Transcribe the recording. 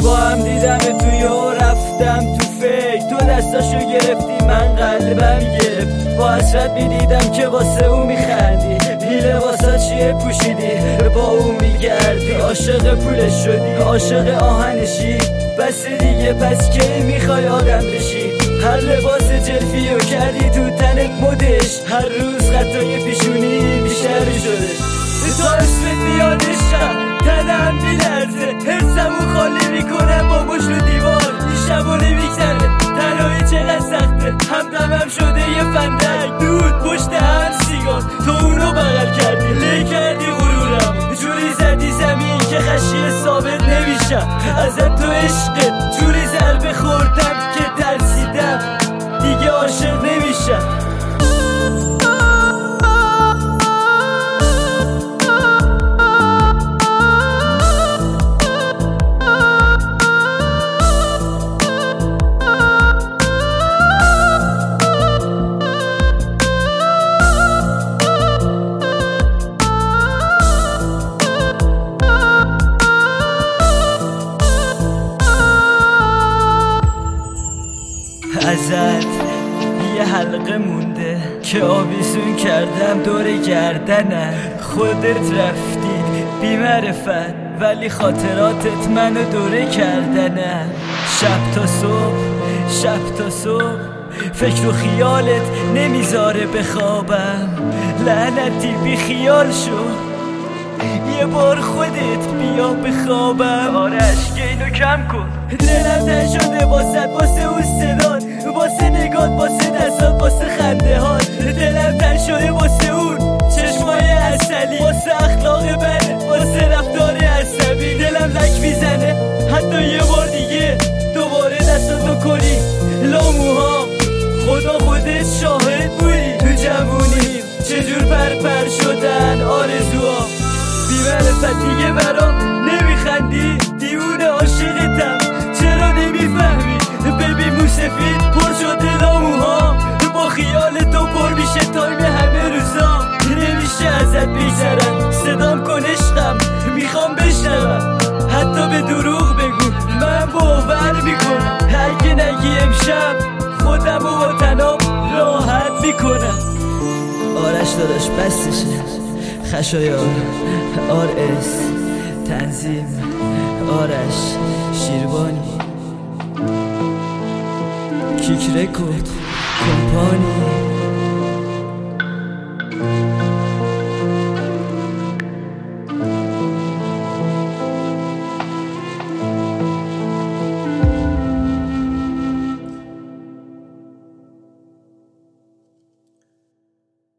با هم دیدم توی و رفتم تو فکر، تو دستاشو گرفتی من قلبم گرفت. با حسرت میدیدم که واسه اون میخندی، هیله واسه چیه پوشیدی با اون میگردی. عاشق پولش شدی، عاشق آهنشی، بس دیگه پس کی میخوای آدم بشی؟ هر لباس جلفیو کردی تو تنت مدش، هر روز خطای پیشونی بیشتر شده. تا اسمت میادشم تنم میلرزه، حسمو خالی میکنم با مشت و دیوار. شبو نمیگذره تنهایی چقدر سخته، همدمم شده یه فندک دود پشت هر سیگار. تو اونو بغل کردی، لی کردی غرورم، جوری زدی زمین که خشی ثابت نمیشم. ازت تو عشقت جوری ضربه خوردم که ترسیدم دیگه عاشق نمیشم. ازت یه حلقه مونده که آویزون کردم دور گردنم. خودت رفتی بی معرفت ولی خاطراتت منو دوره کردنم. شب تا صبح شب تا صبح فکر و خیالت نمیذاره بخوابم. لعنتی بی خیال شو، یه بار خودت بیا بخوابم. آرش گینو کم کن، دلم تن شده واسه اون صدات، واسه نگات، واسه دستات، واسه خنده هات. دلم تن شده واسه اون چشمای عسلی، واسه اخلاق بده، واسه رفتار عصبی. دلم لک میزنه حتی یه بار دیگه دوباره دستاتو کنی لاموها. خدا خودت شاهد بودی تو جوونی چجور پر شدن آرزوها. بی‌معرفت دیگه برام نمیخندی، دیوونه عاشقتم چرا نمیفهمی؟ ببین موسفید پر شده لاموها، با خیال تو پر میشه تایم همه روزا. نمیشه ازت بیزرم، صدام کن عشقم میخوام بشنوم. حتی به دروغ بگو من باور میکنم، اگه نگی امشب خودم و با تنام راحت میکنم. آرش داداش بستشه، خشایار RS تنظیم آرش شیروانی، کیک رکورد کمپانی.